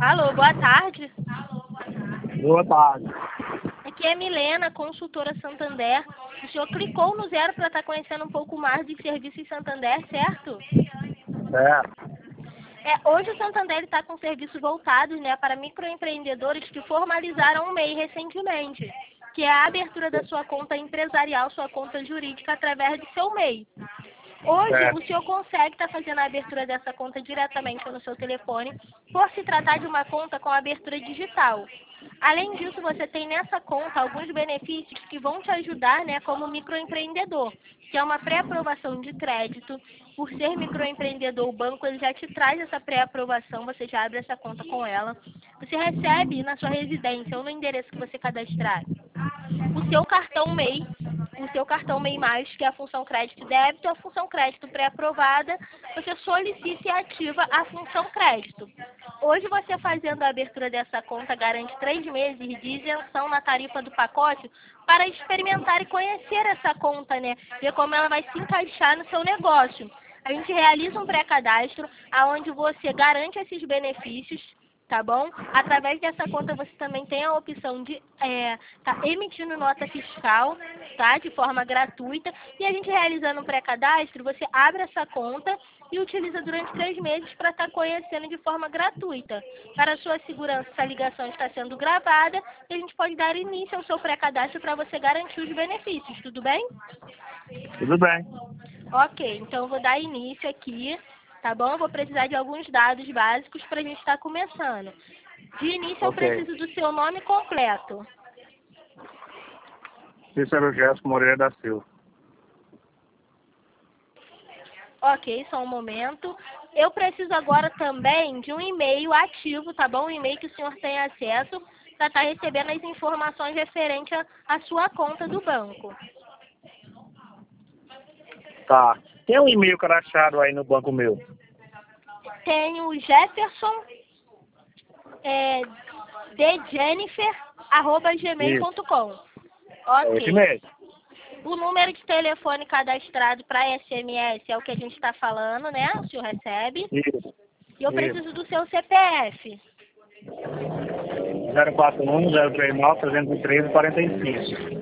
Alô, boa tarde. Boa tarde. Aqui é Milena, consultora Santander. O senhor clicou no 0 para estar conhecendo um pouco mais de serviços Santander, certo? Certo. Hoje o Santander está com serviços voltados, né, para microempreendedores que formalizaram um MEI recentemente, que é a abertura da sua conta empresarial, sua conta jurídica, através do seu MEI. Hoje, o senhor consegue estar fazendo a abertura dessa conta diretamente no seu telefone, por se tratar de uma conta com abertura digital. Além disso, você tem nessa conta alguns benefícios que vão te ajudar, né, como microempreendedor, que é uma pré-aprovação de crédito. Por ser microempreendedor, o banco ele já te traz essa pré-aprovação, você já abre essa conta com ela. Você recebe na sua residência ou no endereço que você cadastrar o seu cartão MEI, que é a função crédito e débito, a função crédito pré-aprovada, você solicita e ativa a função crédito. Hoje você fazendo a abertura dessa conta garante 3 meses de isenção na tarifa do pacote para experimentar e conhecer essa conta, né? Ver como ela vai se encaixar no seu negócio. A gente realiza um pré-cadastro, onde você garante esses benefícios, tá bom? Através dessa conta você também tem a opção de tá emitindo nota fiscal, tá? De forma gratuita. E a gente realizando um pré-cadastro, você abre essa conta e utiliza durante 3 meses para estar conhecendo de forma gratuita. Para a sua segurança, essa ligação está sendo gravada e a gente pode dar início ao seu pré-cadastro para você garantir os benefícios, tudo bem? Tudo bem. Ok, então eu vou dar início aqui, tá bom? Eu vou precisar de alguns dados básicos para a gente estar começando. De início, eu preciso do seu nome completo. Cícero Gerson Moreira da Silva. Ok, só um momento. Eu preciso agora também de um e-mail ativo, tá bom? Um e-mail que o senhor tem acesso para estar recebendo as informações referentes à sua conta do banco. Tá. Tem um e-mail crachado aí no banco meu? Tem o Jefferson dejennifer@gmail.com. É esse Ok. mesmo. O número de telefone cadastrado para SMS é o que a gente está falando, né? O senhor recebe. Isso. E eu preciso do seu CPF. 041 039 313 45.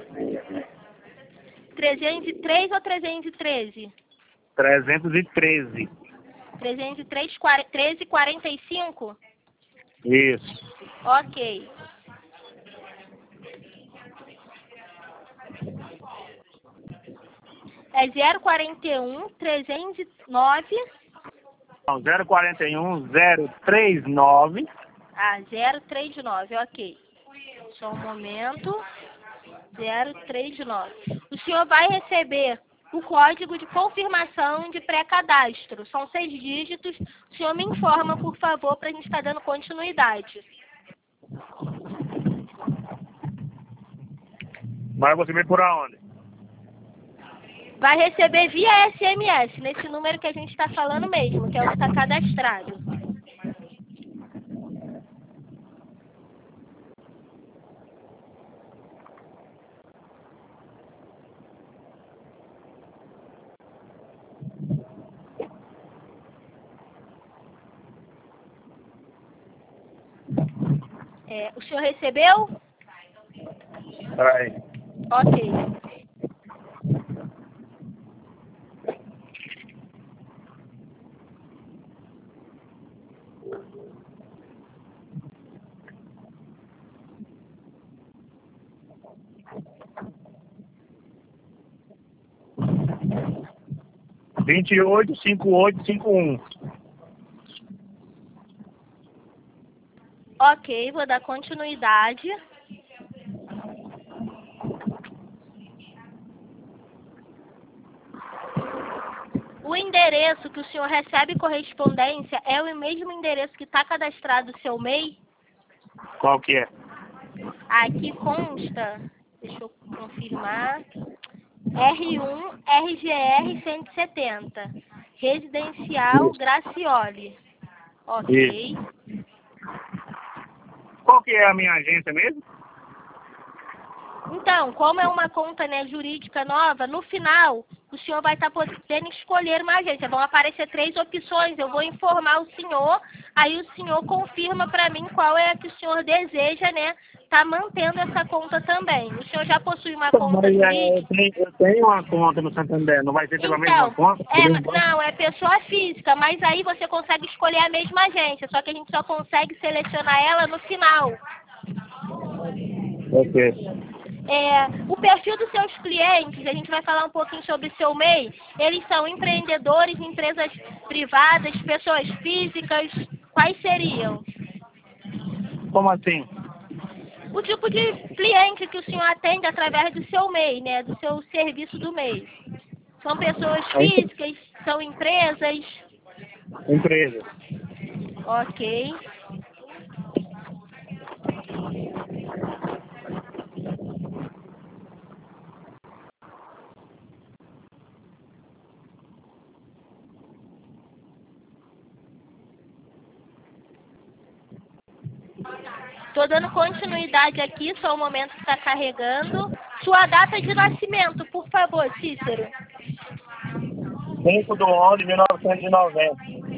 303 ou 313? 313. 303, 1345? Isso. Ok. É 041 309. Não, 041 039. 039, ok. Só um momento. 039. O senhor vai receber o código de confirmação de pré-cadastro. São 6 dígitos. O senhor me informa, por favor, para a gente estar dando continuidade. Mas você vem por aonde? Vai receber via SMS, nesse número que a gente está falando mesmo, que é o que está cadastrado. O senhor recebeu? Peraí. Ok. Vinte e oito 5851. Ok, vou dar continuidade. O endereço que o senhor recebe correspondência é o mesmo endereço que está cadastrado no seu MEI? Qual que é? Aqui consta, deixa eu confirmar, R1 RGR 170, Residencial Isso. Gracioli. Ok. Isso. Qual que é a minha agência mesmo? Então, como é uma conta, né, jurídica nova, no final o senhor vai estar podendo escolher uma agência. Vão aparecer 3 opções, eu vou informar o senhor, aí o senhor confirma para mim qual é a que o senhor deseja, né? Tá mantendo essa conta também. O senhor já possui uma conta jurídica? Eu tenho uma conta no Santander, não vai ser pela mesma conta? Não, é pessoa física, mas aí você consegue escolher a mesma agência, só que a gente só consegue selecionar ela no final. Ok. O perfil dos seus clientes, a gente vai falar um pouquinho sobre o seu MEI, eles são empreendedores, empresas privadas, pessoas físicas, quais seriam? Como assim? O tipo de cliente que o senhor atende através do seu MEI, né, do seu serviço do MEI. São pessoas físicas, são empresas? Empresa. Ok. Estou dando continuidade aqui, só o momento que está carregando. Sua data de nascimento, por favor, Cícero. 5/11/1990.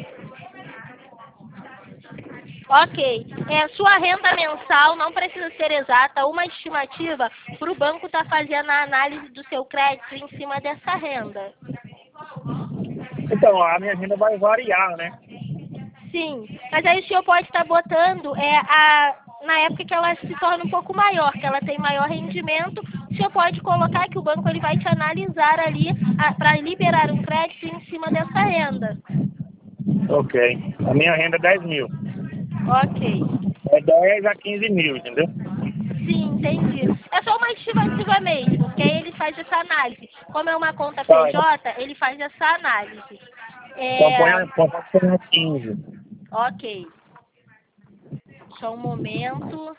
Ok. Sua renda mensal não precisa ser exata, uma estimativa para o banco estar fazendo a análise do seu crédito em cima dessa renda. Então, a minha renda vai variar, né? Sim, mas aí o senhor pode estar botando na época que ela se torna um pouco maior, que ela tem maior rendimento, o senhor pode colocar que o banco ele vai te analisar ali para liberar um crédito em cima dessa renda. Ok. A minha renda é 10 mil. Ok. É 10 a 15 mil, entendeu? Sim, entendi. É só uma estimativa mesmo, que aí ele faz essa análise. Como é uma conta PJ, ele faz essa análise. Põe 15. Ok. Só um momento.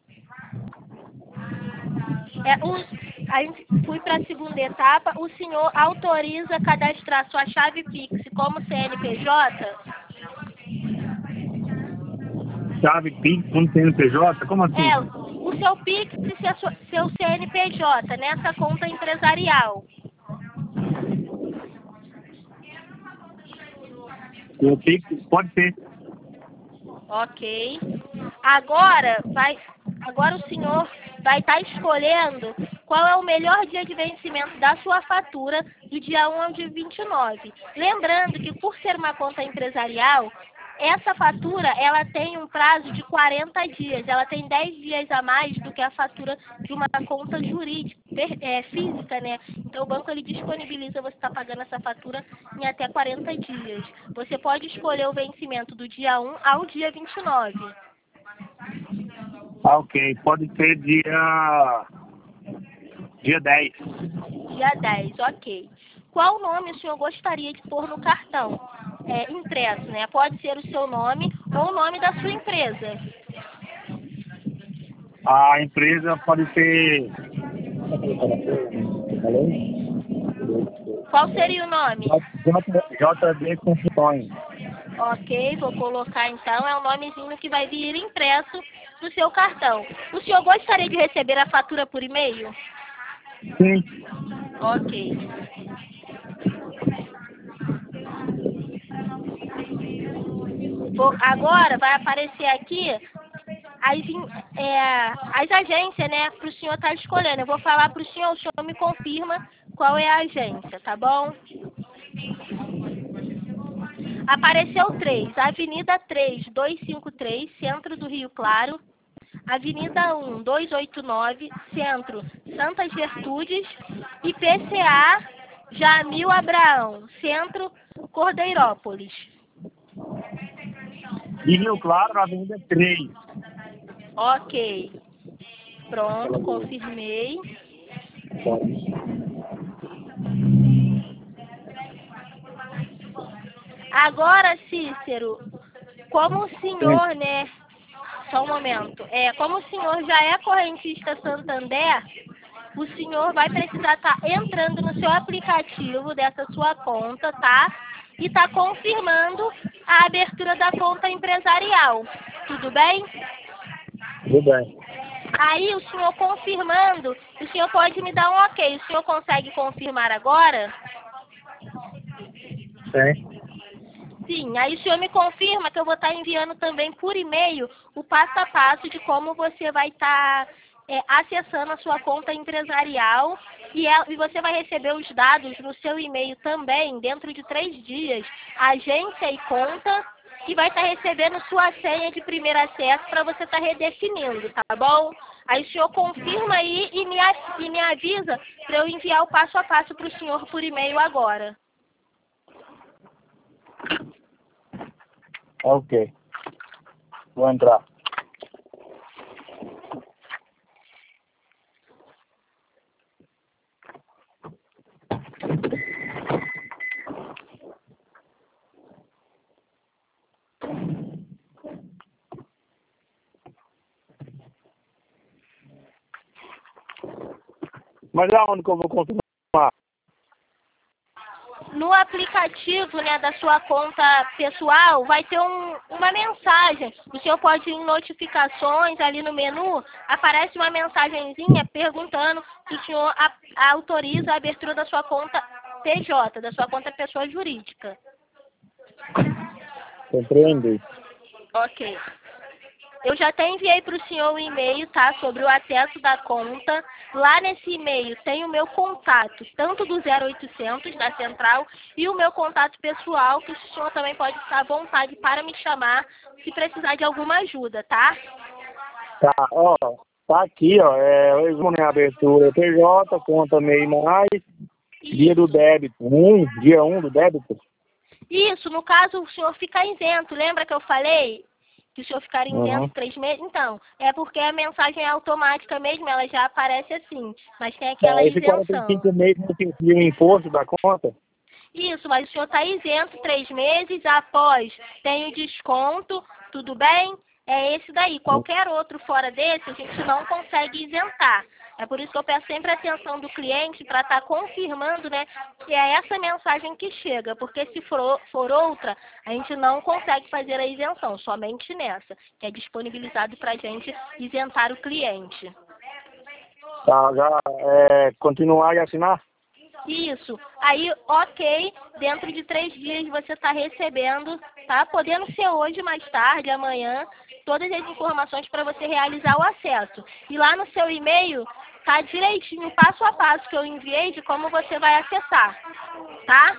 Aí fui para a segunda etapa. O senhor autoriza cadastrar sua chave Pix como CNPJ? Chave Pix como CNPJ? Como assim? O seu Pix e seu CNPJ nessa conta empresarial. O Pix pode ser. Ok. Agora o senhor vai estar escolhendo qual é o melhor dia de vencimento da sua fatura do dia 1 ao dia 29. Lembrando que por ser uma conta empresarial, essa fatura ela tem um prazo de 40 dias. Ela tem 10 dias a mais do que a fatura de uma conta jurídica, física, né? Então o banco ele disponibiliza você estar pagando essa fatura em até 40 dias. Você pode escolher o vencimento do dia 1 ao dia 29. Ok. Pode ser dia 10. Dia 10, ok. Qual nome o senhor gostaria de pôr no cartão? Impresso, né? Pode ser o seu nome ou o nome da sua empresa. A empresa pode ser... Qual seria o nome? JB Construções. Ok, vou colocar então. É o nomezinho que vai vir impresso no seu cartão. O senhor gostaria de receber a fatura por e-mail? Sim. Ok. Agora vai aparecer aqui as agências, né, para o senhor estar escolhendo. Eu vou falar para o senhor me confirma qual é a agência, tá bom? Apareceu 3, Avenida 3, 253, Centro do Rio Claro. Avenida 1, 289, Centro, Santas Gertrudes. E PCA Jamil Abraão, Centro, Cordeirópolis. E Rio Claro, Avenida 3. Ok. Pronto, confirmei. Agora, Cícero, como o senhor, né? Só um momento. Como o senhor já é correntista Santander, o senhor vai precisar estar entrando no seu aplicativo dessa sua conta, tá? E tá confirmando a abertura da conta empresarial. Tudo bem? Tudo bem. Aí, o senhor confirmando, o senhor pode me dar um ok. O senhor consegue confirmar agora? Sim. Sim, aí o senhor me confirma que eu vou estar enviando também por e-mail o passo a passo de como você vai estar acessando a sua conta empresarial e você vai receber os dados no seu e-mail também dentro de 3 dias, agência e conta, e vai estar recebendo sua senha de primeiro acesso para você estar redefinindo, tá bom? Aí o senhor confirma aí e me avisa para eu enviar o passo a passo para o senhor por e-mail agora. Ok. Vou entrar. Mas aonde que eu vou confirmar? No aplicativo, né, da sua conta pessoal, vai ter uma mensagem. O senhor pode ir em notificações, ali no menu, aparece uma mensagenzinha perguntando se o senhor autoriza a abertura da sua conta PJ, da sua conta pessoa jurídica. Compreendi. Ok. Eu já até enviei para o senhor o e-mail, tá? Sobre o acesso da conta. Lá nesse e-mail tem o meu contato, tanto do 0800 da central e o meu contato pessoal, que o senhor também pode estar à vontade para me chamar se precisar de alguma ajuda, tá? Tá, ó. Tá aqui, ó. Resumo em abertura PJ, conta MEI mais, dia do débito. Dia 1 do débito. Isso, no caso, o senhor fica isento. Lembra que eu falei que o senhor ficaria isento 3 meses? Então, é porque a mensagem é automática mesmo, ela já aparece assim, mas tem aquela Esse isenção. 45 meses não tem o imposto da conta? Isso, mas o senhor está isento 3 meses, após tem o desconto, tudo bem? É esse daí. Qualquer outro fora desse, a gente não consegue isentar. É por isso que eu peço sempre a atenção do cliente para estar confirmando, né, que é essa mensagem que chega, porque se for outra, a gente não consegue fazer a isenção, somente nessa, que é disponibilizado para a gente isentar o cliente. Tá, já continuar e assinar? Isso. Aí, ok, dentro de 3 dias você está recebendo, tá? Podendo ser hoje, mais tarde, amanhã, todas as informações para você realizar o acesso. E lá no seu e-mail tá direitinho, passo a passo que eu enviei de como você vai acessar, tá?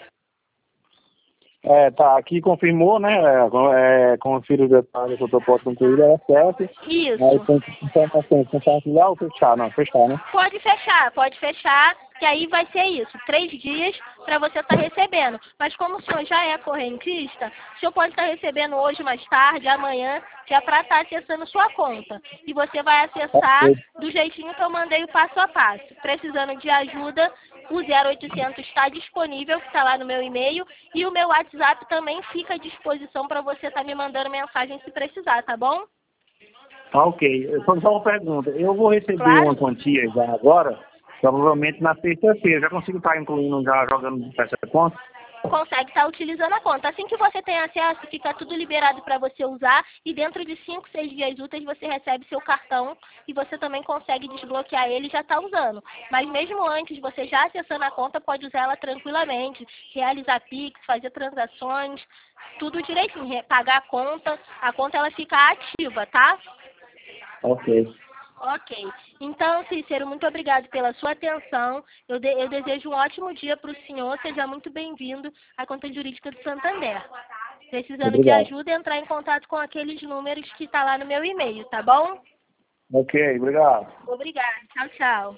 Tá, aqui confirmou, né? Confira os detalhes que eu proposto concluir, é certo. Isso. Aí tem informações, compartilhar ou fechar? Não, fechar, né? Pode fechar, que aí vai ser isso, 3 dias para você estar recebendo. Mas como o senhor já é correntista, o senhor pode estar recebendo hoje, mais tarde, amanhã, que é para estar acessando sua conta. E você vai acessar do jeitinho que eu mandei o passo a passo. Precisando de ajuda, o 0800 está disponível, que está lá no meu e-mail, e o meu WhatsApp também fica à disposição para você estar me mandando mensagem se precisar, tá bom? Ok. Só uma pergunta. Eu vou receber Claro. uma quantia já agora, provavelmente na sexta-feira. Já consigo estar incluindo, já jogando essa conta? Consegue estar utilizando a conta. Assim que você tem acesso, fica tudo liberado para você usar e dentro de 5, 6 dias úteis você recebe seu cartão e você também consegue desbloquear ele e já está usando. Mas mesmo antes, você já acessando a conta, pode usar ela tranquilamente, realizar Pix, fazer transações, tudo direitinho, pagar a conta ela fica ativa, tá? Ok. Ok. Então, Cícero, muito obrigado pela sua atenção. Eu desejo um ótimo dia para o senhor. Seja muito bem-vindo à Conta Jurídica do Santander. Precisando de Obrigado. ajuda, entrar em contato com aqueles números que está lá no meu e-mail, tá bom? Ok, obrigado. Obrigada. Tchau, tchau.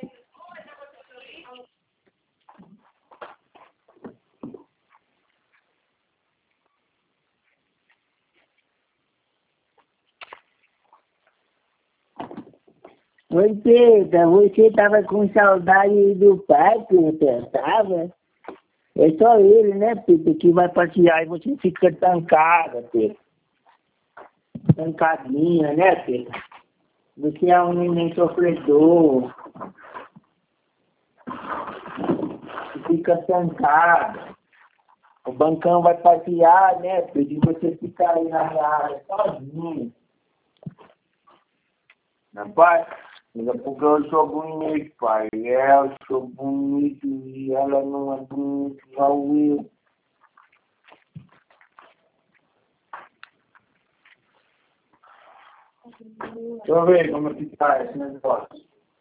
Oi, Pedro, você tava com saudade do pai, Pedro? Tava? É só ele, né, Pedro, que vai passear e você fica tancada, Pedro. Tancadinha, né, Pedro? Você é um neném sofredor. Você fica tancada. O bancão vai passear, né, Pedro? E você fica aí na área sozinho. Rapaz, é porque eu sou bonito, pai. Eu sou bonito e ela não é bonita igual eu. Deixa eu ver como é que tá esse negócio.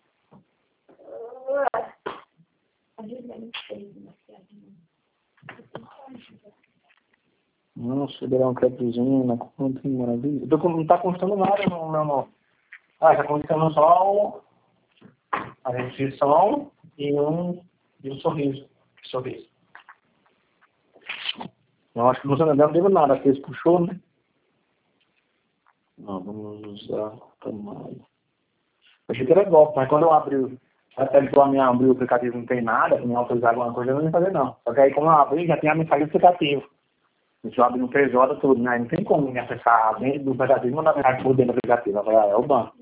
Nossa, deu um créditozinho na conta, que maravilha. Não tá constando nada, não, meu amor. Ah, tá constando só a restrição e um sorriso. Sorriso. Eu acho que você não deu nada, porque eles puxou, né? Não, vamos usar tamanho. Eu achei que era golpe, mas quando eu abri, até ele falou, abrir o aplicativo não tem nada, se me autorizar alguma coisa, eu não ia fazer não. Só que aí como eu abri, já tem a mensagem do aplicativo. Deixa eu abrir no PJ tudo, né? Não tem como me acessar dentro do aplicativo e mandar mensagem por dentro do aplicativo. Eu falei, é o banco.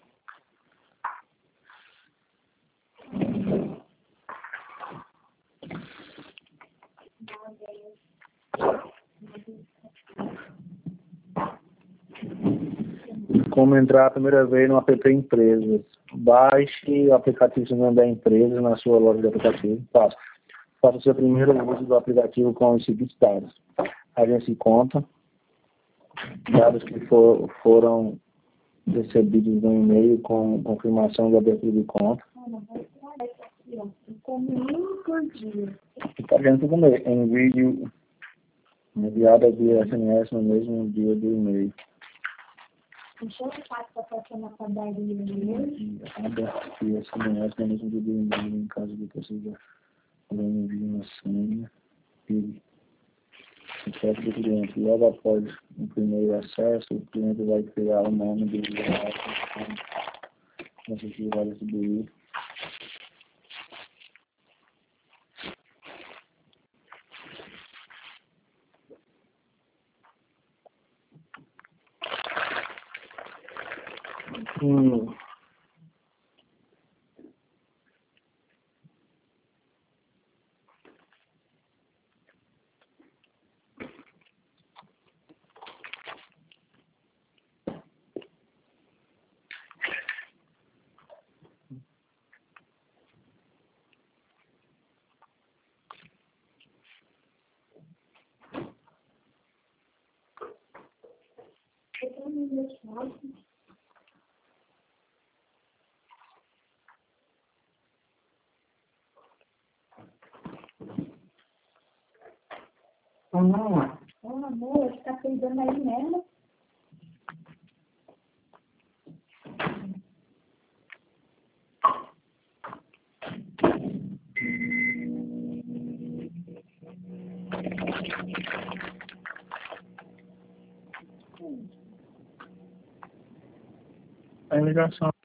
Como entrar a primeira vez no app Empresas. Baixe o aplicativo da empresa na sua loja de aplicativo. Faça o seu primeiro uso do aplicativo com os seguintes dados. Agência e conta. Dados que foram recebidos no e-mail com confirmação de abertura de conta. Agência também. Envie enviada via SMS no mesmo dia do e-mail. Encheu o saco para passar na padaria mesmo. Aberto via SMS no mesmo dia do e-mail, em caso de precisar. Envie uma senha e chefe do cliente. Logo após o primeiro acesso, o cliente vai criar o nome do usuário que vai distribuir. Oh, amor, você tá cuidando aí mesmo? A ligação.